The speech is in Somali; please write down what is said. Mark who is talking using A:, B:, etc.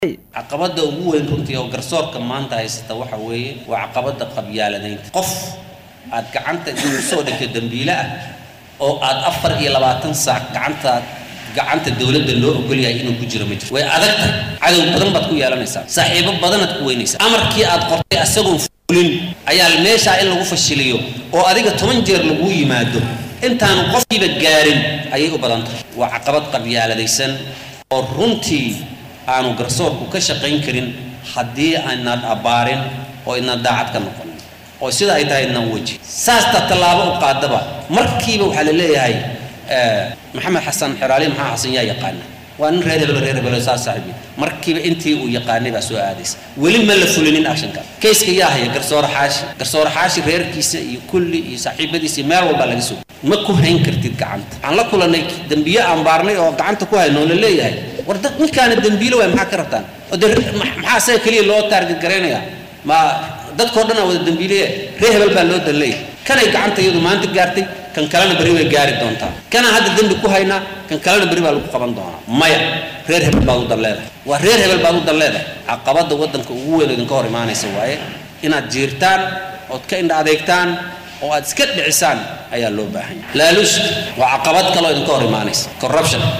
A: caqabada ugu weyn runtii oo garsoorka maanta haysta waxa weeye waa caqabada qabyaaladaynta qof aad gacanta ku soo dhigtay dambiile ah oo aad 24 saac gacanta dawladda loo ogol yahay inuu ku jiro ma jiro way adag tahay cadow badan baad ku yeelanaysaa saaxiibo badan aad ku weynaysaa amarkii aad qortay asagoo fulin ayaa meesha in lagu fashiliyo oo adiga 10 jeer lagu yimaado intaan qofkiiba gaarin ayay u badan tahay waa caqabad qabyaaladaysan oo runtii aanu garsoorku ka shaqayn karin haddii aanad abaarin oo inad daacad ka noqon oo sida ay tahay inaan waji saasta talaabo u qaadaba markiiba waxa la leeyahay maxamed xasan xiraali maxaa xasan yaa yaqaana waan reer hebel saaxiibi markiiba intii uu yaqaanay baa soo aadaysa wali ma la fulinin actionka kayska yaa haya garsoor xaashi reerkiisa iyo kulli iyo saaxiibadiisa meel walba laga soo ma ku hayn kartid gacanta aan la kulanay dambiye aan baarnay oo gacanta ku hayno la leeyahay warda ninkaan dambiile way maxaa ka rabtaan maxaa say kaliya loo target gareynaya ma dadkoo dhan wada dambiile reer hebel baa loo dalay kanay gacanta iyadu maanta gaartay kan kalena bari way gaari doontaa kana hadda dambi ku hayna kan kalena bari baa lagu qaban doonaa maya reer hebel baa u daleeday waa reer hebel baa u daleeday caqabada wadanka ugu weyn idin ka hor imaanaysa waaye inaad jiirtaan oo ka indha adeegtaan oo aad iska dhicisaan ayaa loo baahan yahay laaluush waa caqabad kale oo idin ka hor imaanaysa corruption